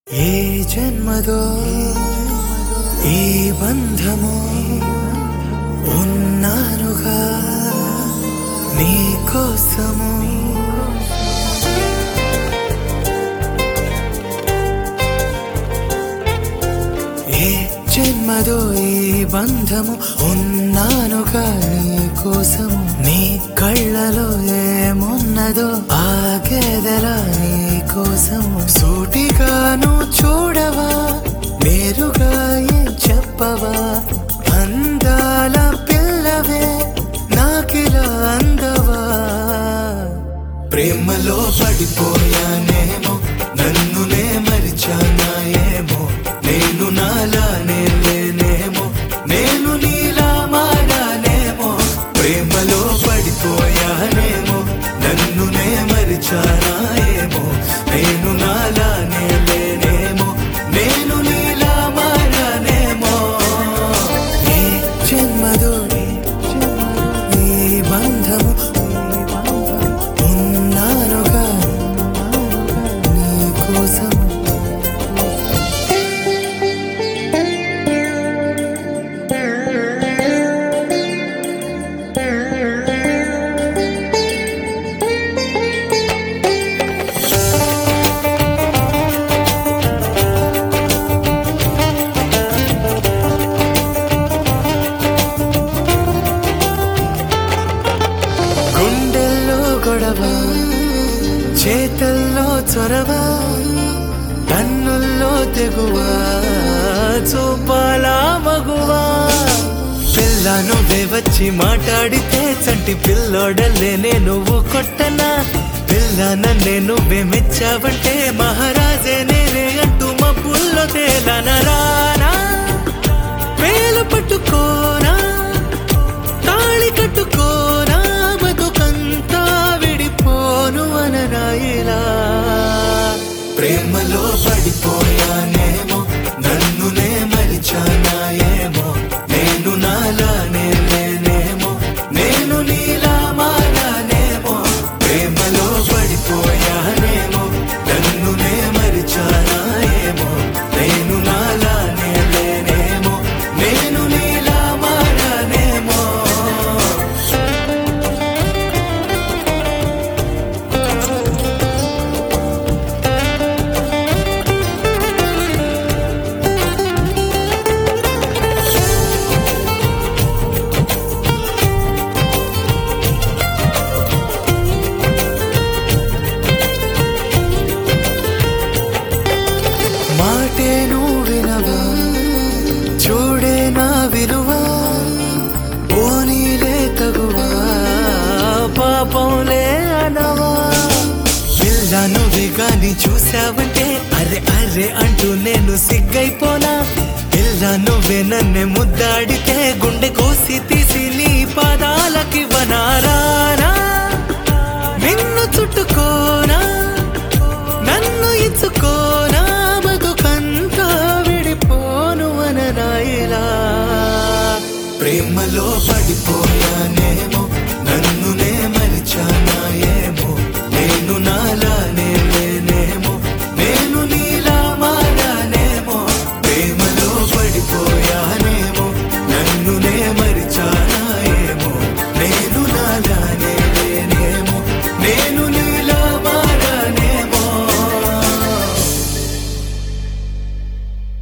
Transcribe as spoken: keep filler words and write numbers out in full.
ఏ జన్మదో ఈ బంధము ఉన్నానుగా నీ కోసము ఏ జన్మదో ఈ బంధము ఉన్నానుగా నీ కోసము నీ కళ్ళలో ఏమున్నదో ఆగేదలా నీ కోసము సూటిగాను చూడవా నేరుగా ఏం చెప్పవా అందాల పిల్లవే నాకిలా అందవా ప్రేమలో పడిపోయానేమో నన్నునే మరిచానా ఏమో నేను నాలానే లేనేమో నేను నీలా మారానేమో ప్రేమలో పడిపోయానేమో నన్నునే మరిచానా ఏమో నేను నాలానే లేనేమో నేను నీలా మారానేమో ఏ జన్మదో ఈ బంధము ఉన్నానుగా నీ కోసం గుండెల్లో గొడవ చేతల్లో చొరవ కన్నుల్లో తెగువ చూపాలా మగువా పిల్ల నువ్వే వచ్చి మాట్లాడితే చంటి పిల్లోడలేనే నువ్వు కొట్టనా పిల్ల నన్నే నువ్వే మెచ్చావంటే మహారాజే నేనే అంటూ మా పుల్లో తేలనరానా వేలు పట్టుకోనా తాళి కట్టుకోనా బతుకంతా విడిపోను అనరాయిలా ప్రేమలో పడిపోయానేమో నన్నునే మరిచానా ఏమో నేను నాలానే లేనేమో నేను నీలా మారానేమో ప్రేమలో పడిపోయానేమో నన్నునే మరిచానా ఏమో నేను నాలానే లేనేమో నేను నీలా మారానేమో మాటే నువ్వు వినవా చూడే నా విలువ పోనీలే తగువా పాపంలే అనవా పిల్ల నువ్వే గాని చూసావంటే అరే అరే అంటూ నేను సిగ్గైపోనా పిల్ల నువ్వే నన్ను ముద్దాడితే గుండె కోసి తీసి నీ పాదాలకి వనారానా నిన్ను చుట్టుకోనా